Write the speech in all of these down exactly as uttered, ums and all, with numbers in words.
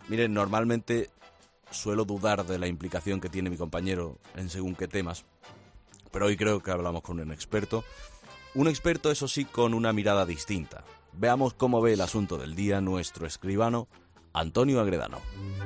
Miren, normalmente suelo dudar de la implicación que tiene mi compañero en según qué temas, pero hoy creo que hablamos con un experto. Un experto, eso sí, con una mirada distinta. Veamos cómo ve el asunto del día nuestro escribano, Antonio Agredano.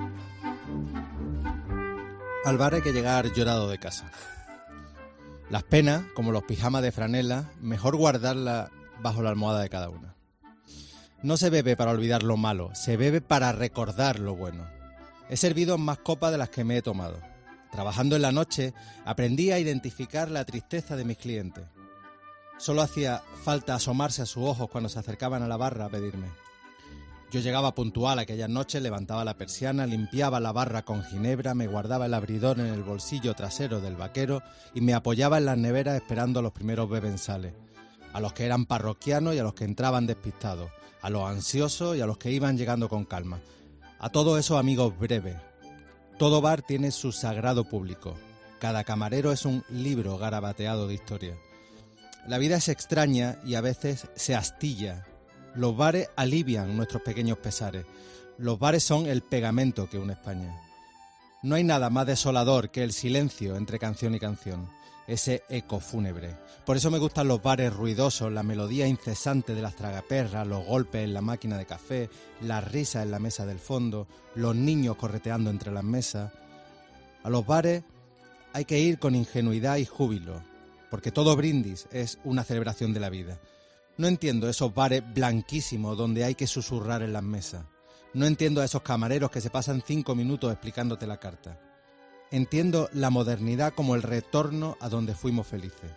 Al bar hay que llegar llorado de casa. Las penas, como los pijamas de franela, mejor guardarlas bajo la almohada de cada una. No se bebe para olvidar lo malo, se bebe para recordar lo bueno. He servido más copas de las que me he tomado. Trabajando en la noche, aprendí a identificar la tristeza de mis clientes. Solo hacía falta asomarse a sus ojos cuando se acercaban a la barra a pedirme. Yo llegaba puntual aquellas noches, levantaba la persiana, limpiaba la barra con ginebra, me guardaba el abridor en el bolsillo trasero del vaquero y me apoyaba en las neveras esperando a los primeros bebensales, a los que eran parroquianos y a los que entraban despistados, a los ansiosos y a los que iban llegando con calma, a todos esos amigos breves. Todo bar tiene su sagrado público. Cada camarero es un libro garabateado de historia. La vida es extraña y a veces se astilla. Los bares alivian nuestros pequeños pesares. Los bares son el pegamento que une España. No hay nada más desolador que el silencio entre canción y canción, ese eco fúnebre. Por eso me gustan los bares ruidosos, la melodía incesante de las tragaperras, los golpes en la máquina de café, las risas en la mesa del fondo, los niños correteando entre las mesas. A los bares hay que ir con ingenuidad y júbilo, porque todo brindis es una celebración de la vida. No entiendo esos bares blanquísimos donde hay que susurrar en las mesas. No entiendo a esos camareros que se pasan cinco minutos explicándote la carta. Entiendo la modernidad como el retorno a donde fuimos felices.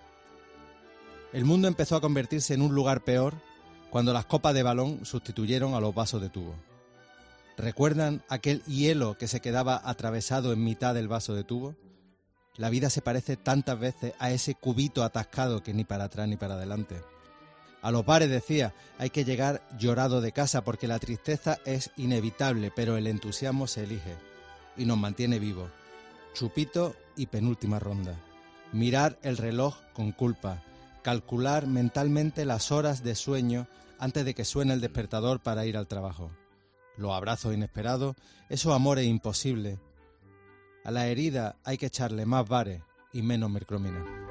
El mundo empezó a convertirse en un lugar peor cuando las copas de balón sustituyeron a los vasos de tubo. ¿Recuerdan aquel hielo que se quedaba atravesado en mitad del vaso de tubo? La vida se parece tantas veces a ese cubito atascado que ni para atrás ni para adelante. A los bares, decía, hay que llegar llorado de casa porque la tristeza es inevitable, pero el entusiasmo se elige y nos mantiene vivos. Chupito y penúltima ronda. Mirar el reloj con culpa. Calcular mentalmente las horas de sueño antes de que suene el despertador para ir al trabajo. Los abrazos inesperados, esos amores imposibles. A la herida hay que echarle más bares y menos mercromina.